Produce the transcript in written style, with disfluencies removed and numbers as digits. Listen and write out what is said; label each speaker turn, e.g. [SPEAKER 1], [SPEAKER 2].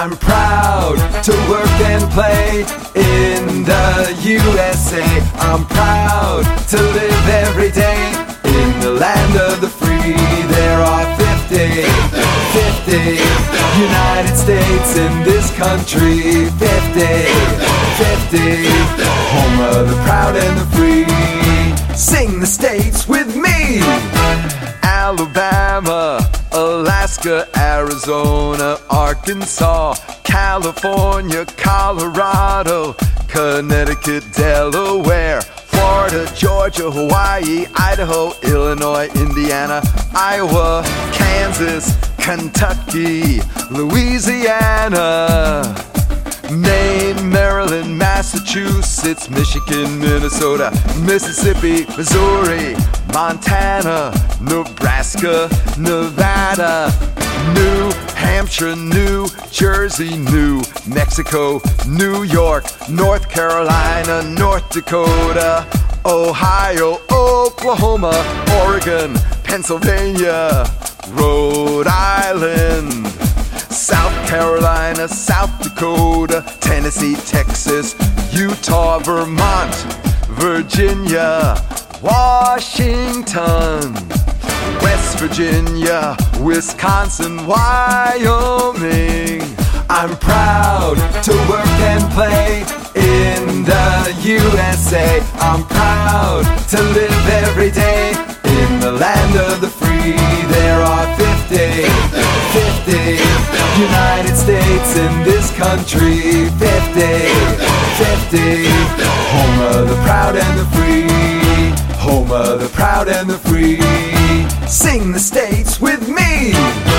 [SPEAKER 1] I'm proud to work and play in the USA. I'm proud to live every day in the land of the free. There are 50 United States in this country. 50, home of the proud and the free. Sing the states with me. Alabama, Alaska, Arizona, Arkansas, California, Colorado, Connecticut, Delaware, Florida, Georgia, Hawaii, Idaho, Illinois, Indiana, Iowa, Kansas, Kentucky, Louisiana, Maine, Maryland, Massachusetts, Michigan, Minnesota, Mississippi, Missouri, Montana, Nebraska, Nevada, New Hampshire, New Jersey, New Mexico, New York, North Carolina, North Dakota, Ohio, Oklahoma, Oregon, Pennsylvania, Rhode Island, South Carolina, South Dakota, Tennessee, Texas, Utah, Vermont, Virginia, Washington, West Virginia, Wisconsin, Wyoming. I'm proud to work and play in the USA. I'm proud to live every day in the land of the free. There are 50 United States in this country. 50, home of the proud and the free. Home of the proud and the free. Sing the states with me.